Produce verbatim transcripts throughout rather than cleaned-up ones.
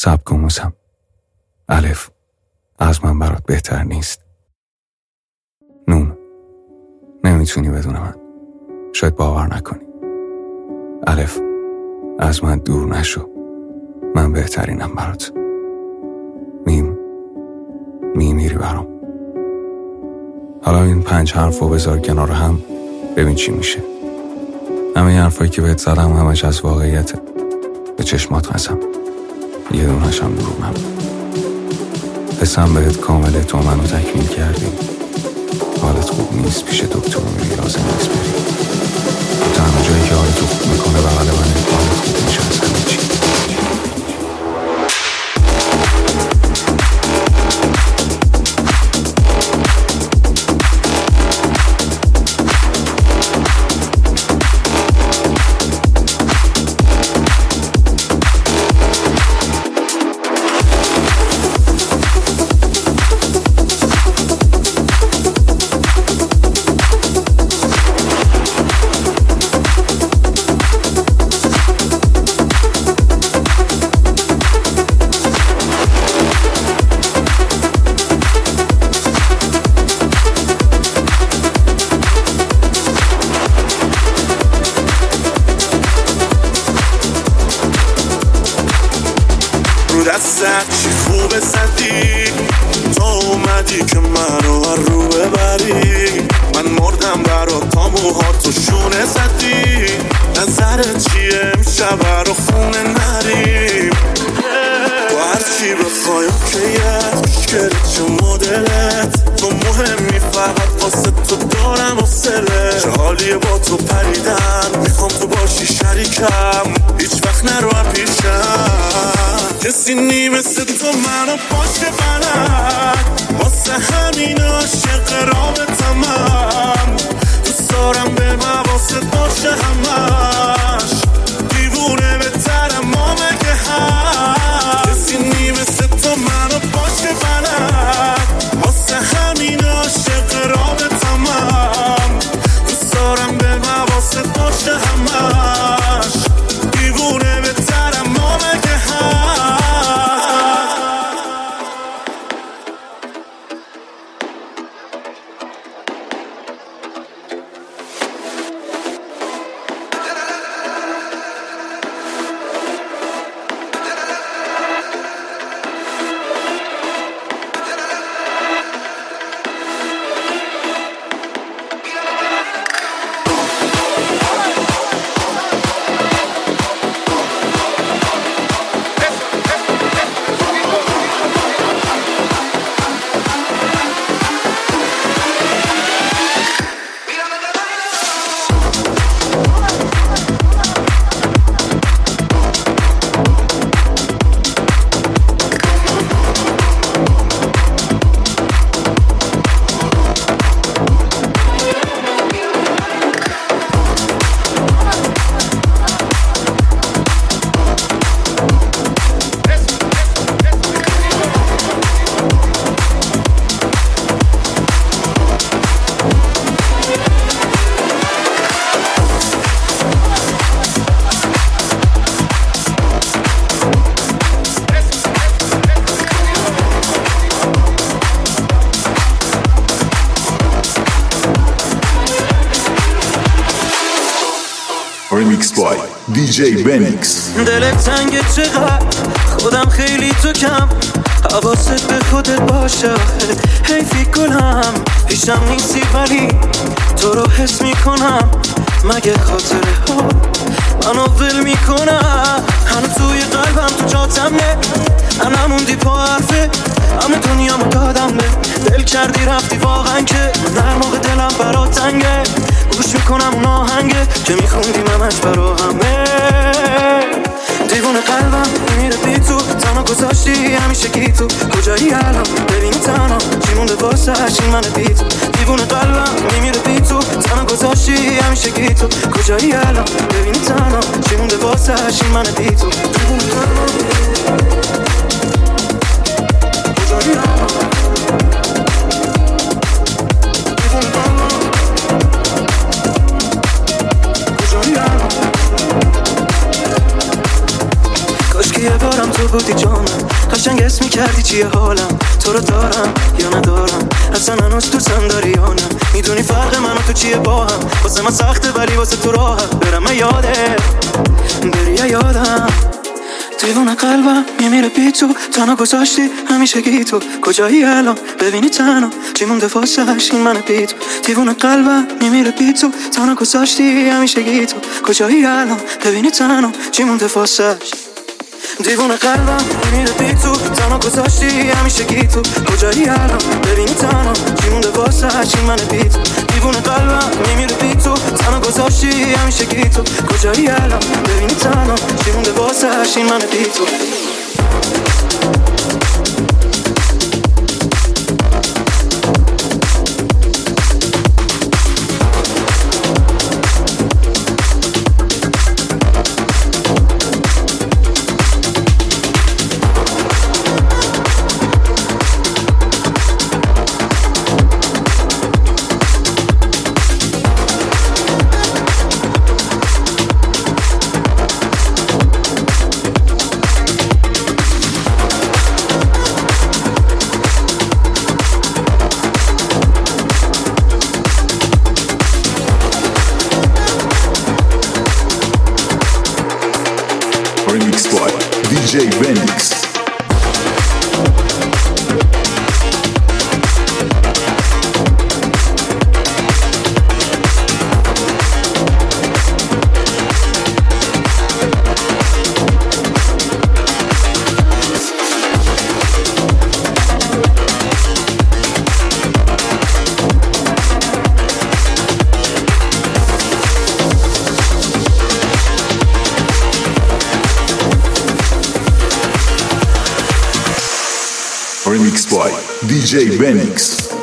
سبک و موسم. الف، از من برات بهتر نیست. نون، نمیتونی بدون من، شاید باور نکنی. الف، از من دور نشو، من بهترینم برات. میم، میمیری برام. حالا این پنج حرف رو بذار کنار هم، ببین چی میشه. همه این حرفایی که بهت زدم همش از واقعیته. به چشمات قسم، یه دونش هم دروغ نبود. حسم بهت کامله، تو منو تکمیل کردی. حالت خوب نیست، پیش دکتر میری، لازم نیست بری. تنها جایی که حالتو خوب میکنه بغل منه، حالت خوب میشه از همه چی. دستت چی خوبه زدی، تو اومدی که منو هر رو ببری. من مردم برات، تا موهاتو شونه زدی. نظرت چیه امشب رو خونه نریم؟ تو هرچی بخوایم که یه مشکل چه مدلت، تو مهمی فقط واسه تو دارم حوصله. چه حالیه با تو پریدن، میخوام تو باشی شریکم، هیچ وقت نرو پیشم. کسی نی مثل تو منو باشه بلد، واسه همین عاشق رابطم من. دوست دارم به مواست باشه همش، دیوونه بهترم ما مگه هست. کسی نی مثل تو منو باشه بلد، واسه همین عاشق رابطم من. دوست دارم به مواست باشه همش، دیوونه بهترم ما مگه هست. Remix by دی جی بنیکس. دلت تنگه چقدر، خودم خیلی تو کم، حواست به خودت باشه. حیفی گلم، پیشم نیستی ولی تو رو حس میکنم. مگه خاطره ها منو ول میکنم؟ هنو توی قلبم تو جاتمه، انا موندی پا حرفه، همه دنیا ما دادم به دل کردی رفتی واقعا که من هر موقع دلم برا تنگه گوش میکنم اون آهنگه که میخوندیم همش برا همه. دیوونه قلبم میمیره بی تو، تنها گذاشتی همیشه گی تو. کجایی الان ببینی تنها چی مونده واسه این من بی تو. دیوونه قلبم میمیره بی تو، تنها گذاشتی همیشه گی تو. کجایی الان ببینی تنها چی مونده واسه این من بی تو. دیوونه قلبم کجایی الان که یه بارم تو بودی جانم، قشنگ اسم میکردی چیه حالم، تو رو دارم یا ندارم، اصلا هنوز دوستم داری یا نه، میدونی فرق من و تو چیه با هم، واسه من سخته ولی واسه تو راحه، برم یاده بری یادم، دیوونه قلبم میمیره بی تو، تنها گذاشتی همیشه گی تو، کجایی الان ببینی تنها چی مونده واسش این من بی تو، دیوونه قلبم میمیره بی تو، تنها گذاشتی همیشه گی تو، کجایی الان ببینی تنها چی مونده واسش، دیوونه قلبم میمیره بی تو، تنها گذاشتی همیشه گی تو، کجایی الان ببینی تنها چی مونده واسش این من بی تو، دیوونه قلبم میمیره بی تو، تنها گذاشتی همیشه گی تو، کجایی الان ببینی تنها چی مونده واسش این من بی تو. Remix by دی جی Benix. Remix by دی جی Benix.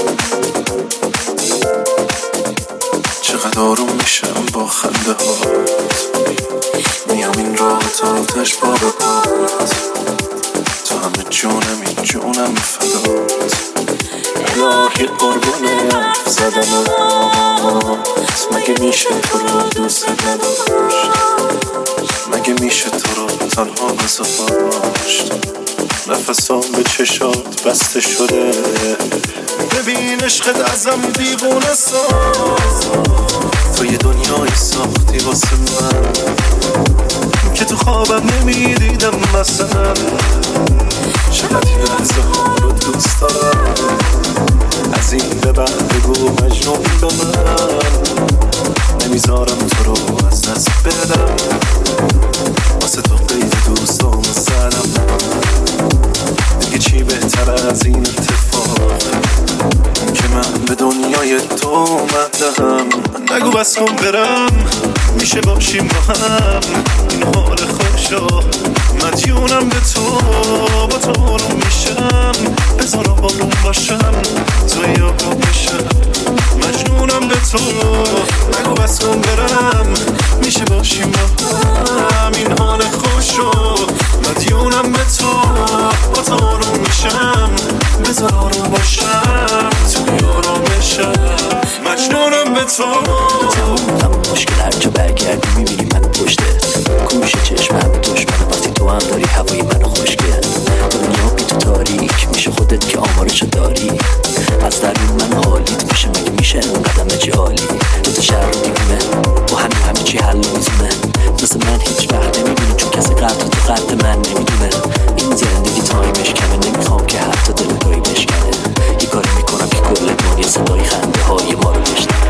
چقدر آروم میشم با خنده هات، میام این راه تا آتش بار پات، تو همه جونم این جونم فدات، الهی قربونه حرف زدنت، مگه میشه تو رو دوست نداشت، مگه میشه تو رو تنها بذاشت، نفسام به چشات بسته شده، ببین عشقت ازم دیوونه ساز، تو یه دنیایی ساختی واسه من که تو خوابم نمیدیدم مثلا، چقدر یه لحظه ها رو دوست دارم، از این به بعد بگو مجنون به من، نمیذارم تو رو از دست بدم، واسه تو قید دوستام زدم، دیگه چی بهتر از این اتفاق که من به دنیای تو اومدم، نگو بس کن برم میشه باشیم با هم، این حال خوشا مدیونم به تو، با تو آروم میشم، بذار آروم باشم تو یادم بشم، مجنونم به تو، نگو بس کن برم میشه باشیم با هم، این حال خوشا مدیونم به تو، با تو آروم میشم، بذار آروم باشم تو یادم بشم، مجنونم به تو. تمام مشکل هر جا برگردی میبینی من پشتت، گوشه چشمم دشمنه وقتی تو هم داری هوای منو خوشگل، دنیا بی تو تاریک میشه خودت که آمارشو داری، از درون من حالیت میشه، مگه میشه قدم چی حالی، دو تا شهر رو دیوونه با همین همه چی حل میزونه، مثل من هیچ وقت نمیبینی چون کسی قدر تو قدر من نمیدونه، این زندگی تایمش کمه، نمیخوام که حتی دل توی بشکنه، یه کاری میکنم که کل دنیا صدای خنده های ما رو بشنه.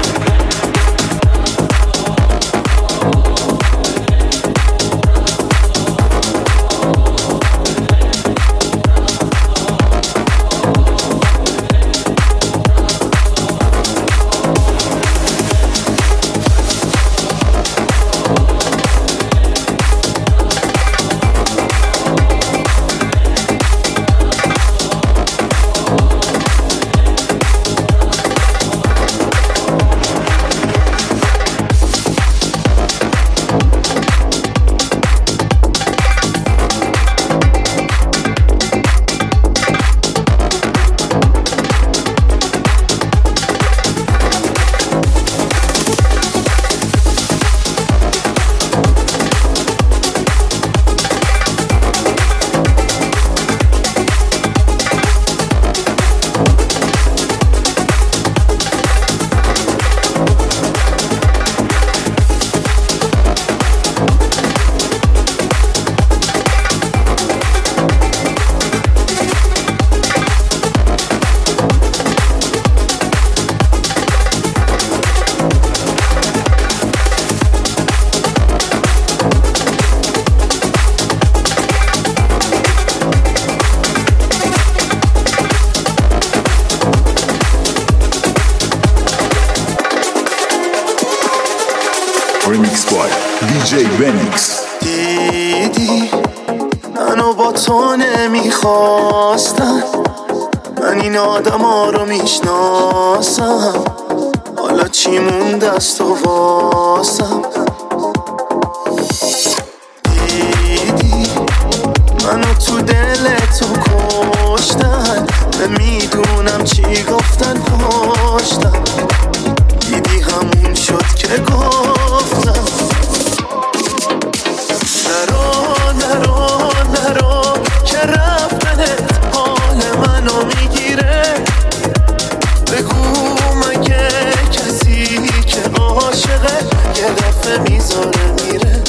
دی جی Venix. دیدی منو با تو نمیخواستن، من این آدم ها رو میشناسم، حالا چی مونده از تو واسم. دیدی منو تو دل تو کشتن، میدونم چی گفتن پشتم، دیدی همون شد که گفتم نرو نرو نرو که رفتنت حال منو میگیره. بگو مگه کسی که عاشقه یه دفعه میذاره میره.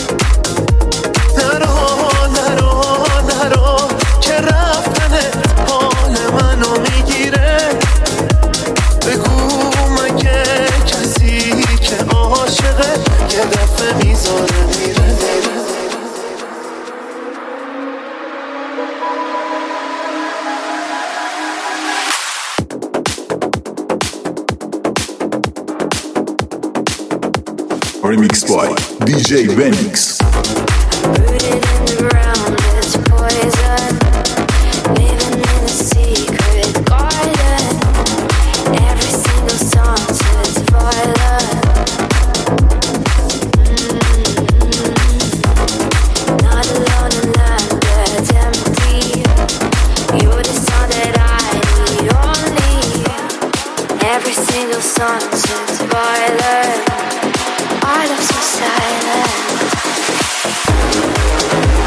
نرو نرو نرو که رفتنت حال منو میگیره. بگو مگه کسی که عاشقه یه دفعه میذاره میره میره. Remix by دی جی Venix. Rooted in the ground, it's poison. Living in a secret garden. Every single song says violent. Mm-hmm. Not alone in land that's empty. You're the song that I need only. Every single song says violent. I love so silent.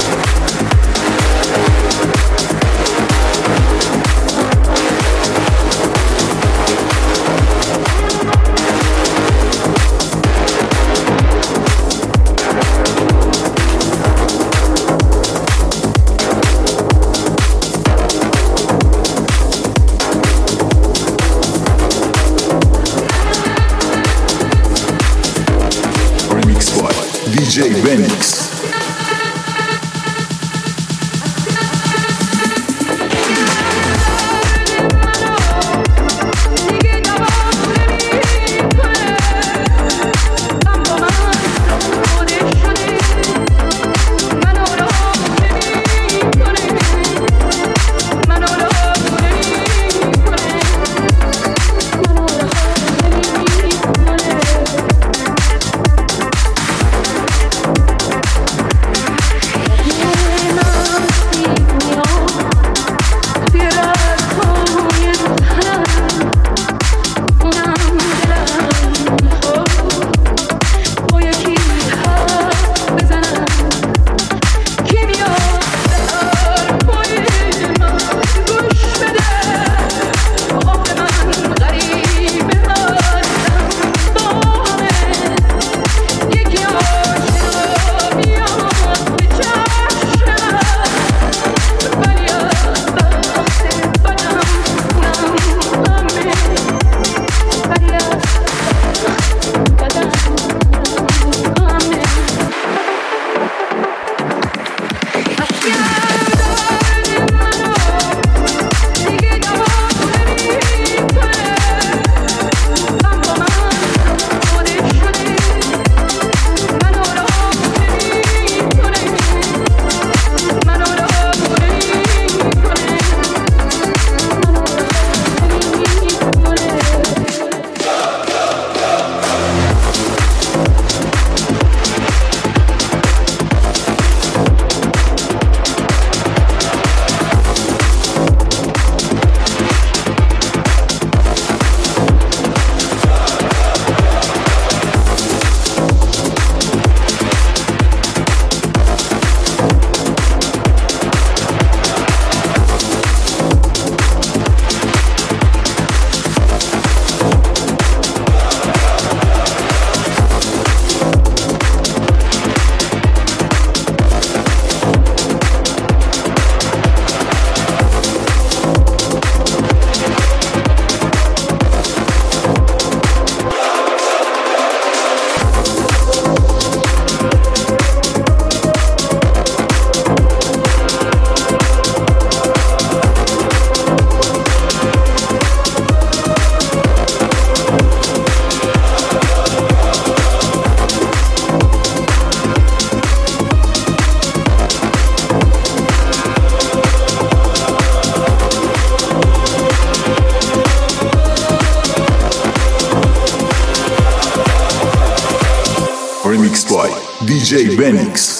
جی بنیکس.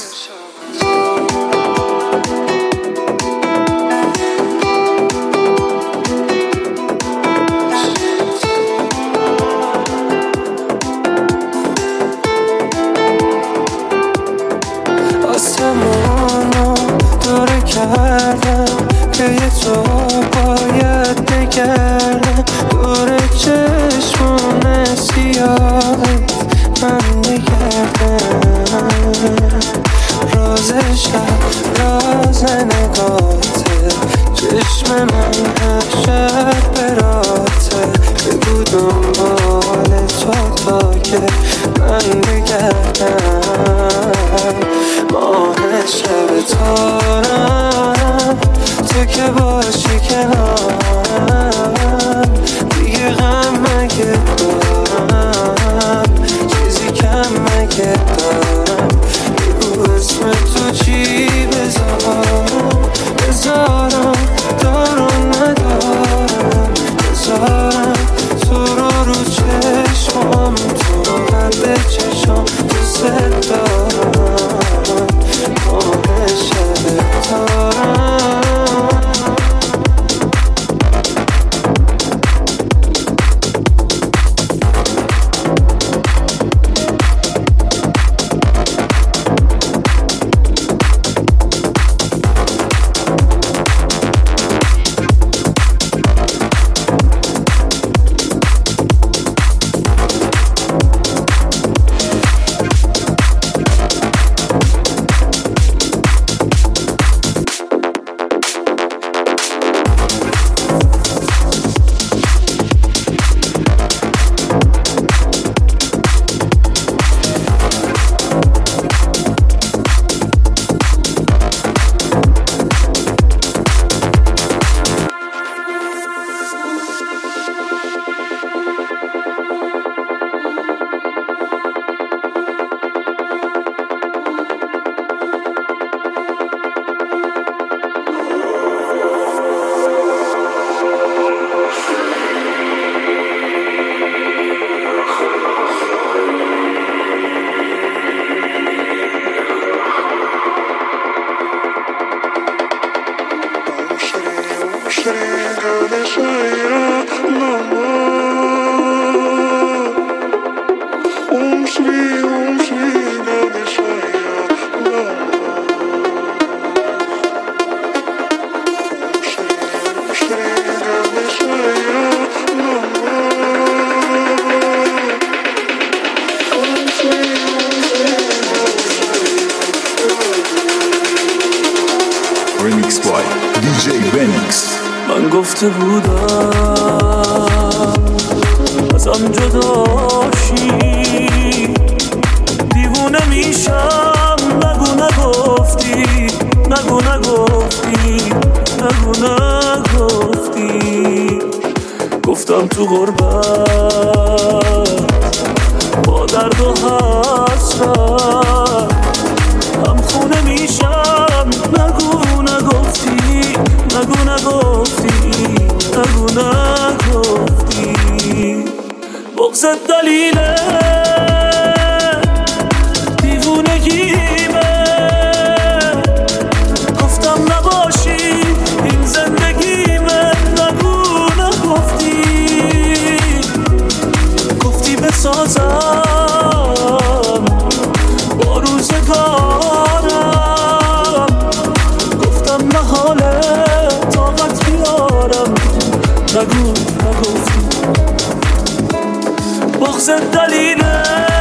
آسمانو دوره کردم که یه تو باید بگردم دوره چشمون سیاهت من بگردم راز شب راز نگاته چشم من هر شب براته بگو دنبال تو تا که من بگردم ماه شب تارم تو که باشی کنارم دیگه غم مگه دارم چیزی کم مگه دارم بگو اسم تو چی بذارم بذارم دارم ندارم بذارم تو رو رو چشمام تو رو قلب چشم دوست دارم ماه شب تارم Remix by دی جی بنیکس. من گفته بودم ازم جداشی دیوونه میشم نگو نگفتی نگو نگفتی نگو نگفتی گفتم تو غربت با درد و حسرت هم خونه میشم نگو نگفتی نگو نگفتی نگو نگفتی بغضت دلیله دیوونگیمه گفتم نباشی این زندگیمه نگو نگفتی گفتی بسازم با روزگارم گفتم محاله طاقت بیارم نگو نگفتی بغضت دلیله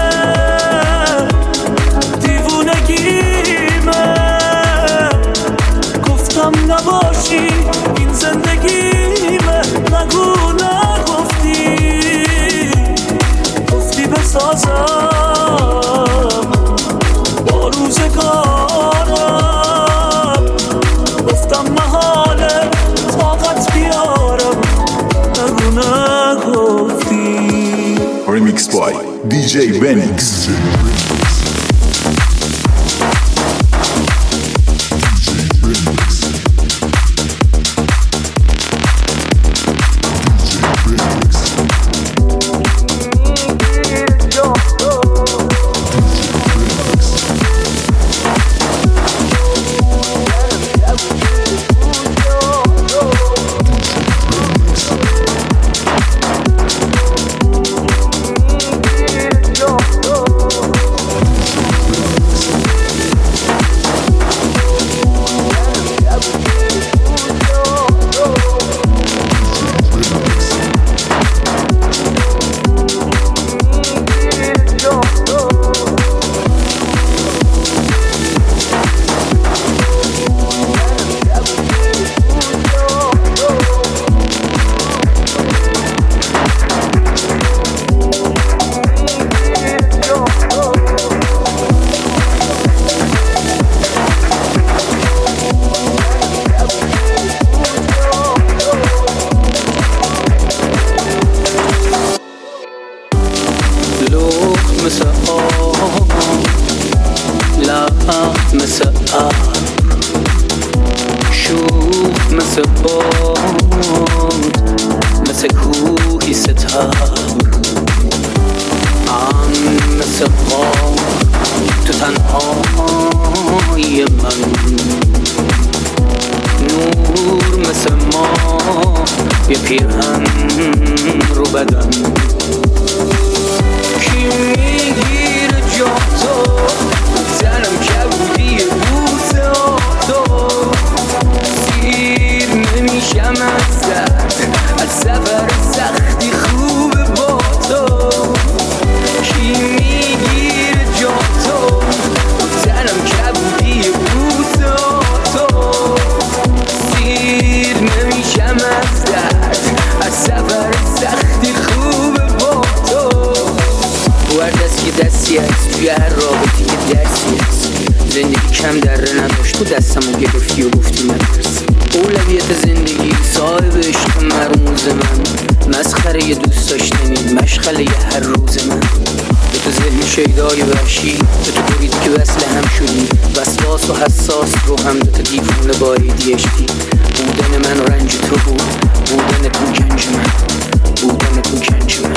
دیوونگیمه گفتم نباشی این زندگیمه نگو نگفتی گفتی بسازم با روزگارم گفتم محاله طاقت بیارم نگو نگفتی. Remix by دی جی بنیکس. مثل باد مثل کوهی ستار ام مثل غار تو تنهای من نور مثل ما یه پیرهن رو بدن کی میگیره جا تو تنم کبودی بوس تو سیر نمیشم از درد از سفر سختی خوب با تو کی میگیره جا تو تنم کبودی بوس تو سیر نمیشم از درد از سفر سختی خوب با تو هر دست که دستی هست توی هر رابطی که درسی هست زندگی کم دره نداشت تو دستمو گرفتی و گفتی نترس اولویت زندگی صاحب عشق مرموز من مسخره یه دوست داشتنی مشغله یه هر روز من به تو ذهن شیدای وحشی به تو برید که وصل هم شدی وسواس و حساس رو هم دوتا دیوونه با ایدیشتی بودن من و رنج تو بود بودن تو گنج من بودن تو گنج من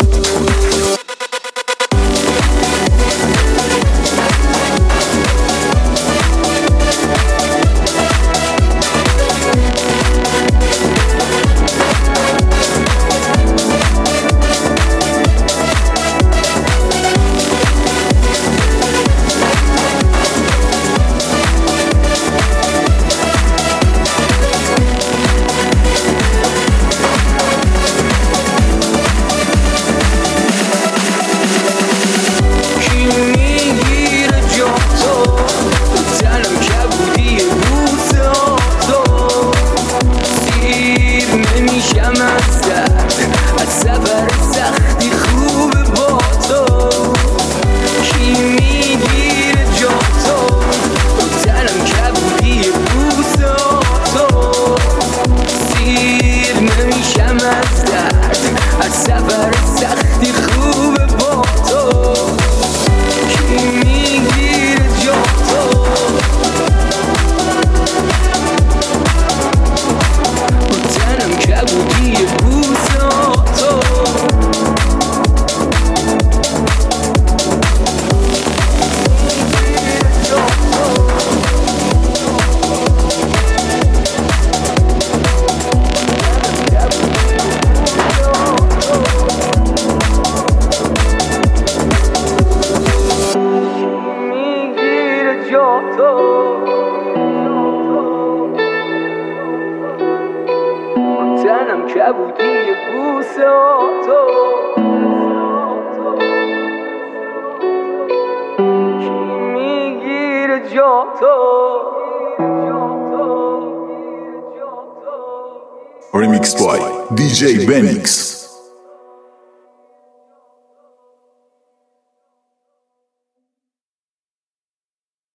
تنم کبودی بوس تو کی میگیره جا تو Remix by دی جی Benix.